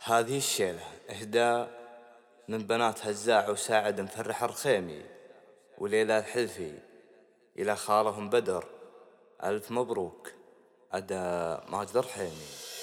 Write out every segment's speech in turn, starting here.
هذه الشيلة إهداء من بنات هزاع وساعد مفرح الرخيمي وليلى الحلفي إلى خالهم بدر. ألف مبروك. أداء ماجد الرحيمي.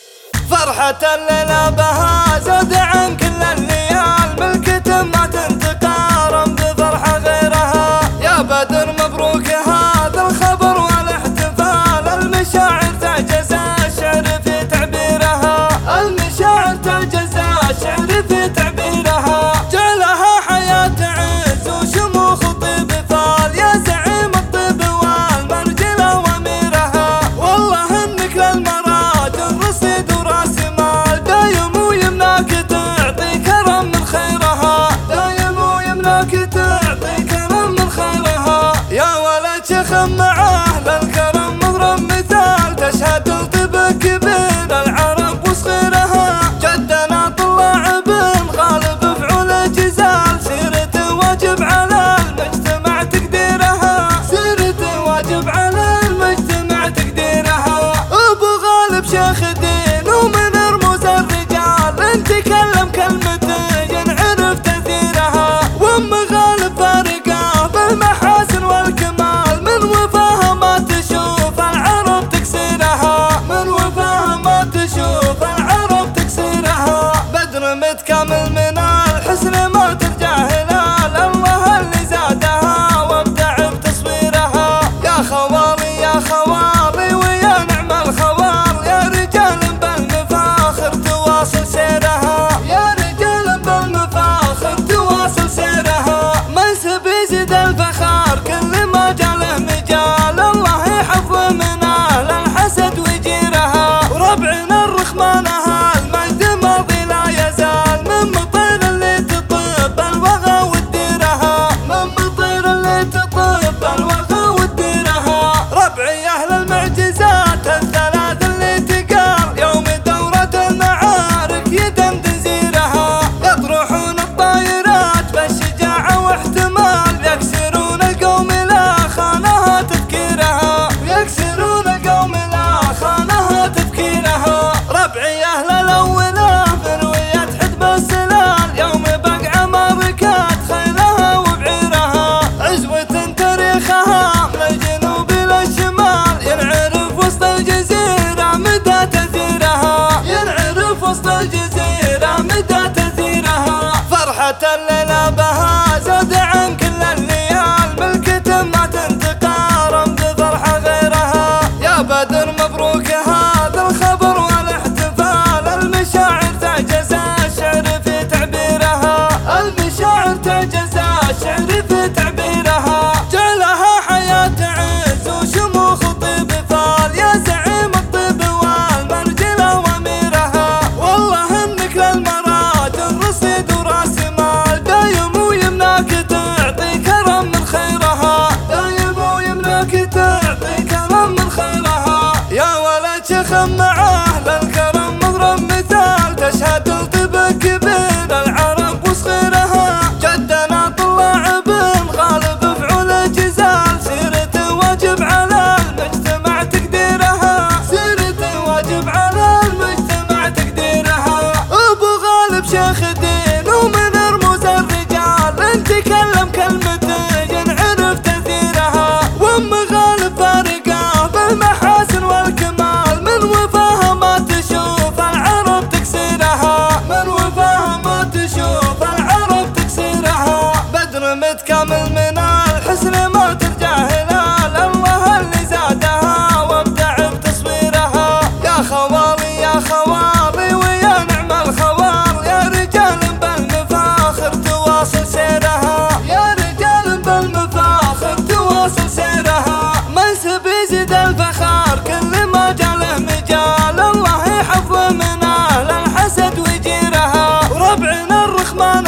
فرحة الليلة بها زاد عن كل الليال، ملكة ما تنتقارن بفرحة غيرها. يا بدر مبروك هذا الخبر والاحتفال، المشاعر تعجز الشعر في تعبيرها، المشاعر تعجز الشعر في تعبيرها. جعلها حياة عز وشموخ طيب فال، يا زعيم الطيب والمرجلة واميرها. والله انك للمراجل رصيد وراس مال، دايم ويمناك تعطي كرم من خيرها، دايم ويمناك تعطي كرم من خيرها. يا ولد شخم معاه للكرم مضرب مثال، تشهد لطيبك بين العرب وصغيرها. جدنا طلع بن غالب فعول جزال، سيرته واجب على المجتمع تقديرها، سيرته واجب على المجتمع تقديرها. ابو غالب شيخ دين ومن رموز الرجال، ان تكلم كلمته ينعرف تاثيرها. وام غالب فارقه بالمحاسن والكمال، من وفاها ما تشوف العرب تكسيرها، من وفاها ما تشوف العرب تكسيرها. بدر متكامل من الحسن ما ترجع هلال، الله اللي زادها وابدع بتصويرها. يا خوالي يا خوالي ويا نعم الخوال، يا رجال بالمفاخر تواصل سيرها، يا رجال بالمفاخر تواصل سيرها. منسب يزيد الفخار كل ما جاله مجال، الله يحفظ من اهل الحسد ويجيرها. وربعنا الرخمانها المجد ماضي لا يزال، من مطير اللي تطيب الوغى وتديرها، من مطير اللي تطيب الوغى وتديرها. ربعي اهل المعجزات الثلاث اللي تقال، يوم دورة المعارك يدندن زيرها. يطرحون الطايرات بالشجاعة واحتمال، يكسرون القوم لا خانها تفكيرها، يكسرون القوم لا خانها تفكيرها. ربعي اهل الاولى بروية حدب السلال، يوم بقع معركات خيلها وبعيرها. عزوة تاريخها من الجنوب الى الشمال، ينعرف وسط الجزيرة مدى تأثيرها، ينعرف وسط الجزيرة مدى تأثيرها. فرحة الليلة بها زاد عن كل الليال، ملكة ما تنتقارن بفرحة غيرها. يا بدر مبروك هذا الخبر والاحتفال، المشاعر تعجز الشعر في تعبيرها، المشاعر تعجز الشعر في تعبيرها. جعلها حياة عز وشموخ طيب فال، يا زعيم الطيب والمرجلة واميرها. والله انك للمراجل رصيد وراس مال، دايم ويمناك تعطي كرم من خيرها، دايم ويمناك تعطي كرم من خيرها. يا ولد شخم معاه للكرم مضرب مثال، تشهد لطيبك بين العرب وصغيرها. جدنا طلع بن غالب فعول جزال، سيرته واجب على المجتمع تقديرها، سيرته واجب على المجتمع تقديرها. ابو غالب شيخ دين ومن رموز الرجال، ان تكلم كلمته ينعرف تاثيرها. وام غالب فارقه بالمحاسن والكمال، من وفاها ما تشوف العرب تكسيرها، من وفاها ما تشوف العرب تكسيرها. بدر متكامل من الحسن ما ترجع هلال، الله اللي زادها وابدع بتصويرها. يا خوالي يا خوالي ويا نعم الخوال، يا رجال بالمفاخر تواصل سيرها، يا رجال بالمفاخر تواصل سيرها. منسب يزيد الفخار كل ما جاله مجال، الله يحفظ من اهل الحسد ويجيرها. وربعنا الرخمان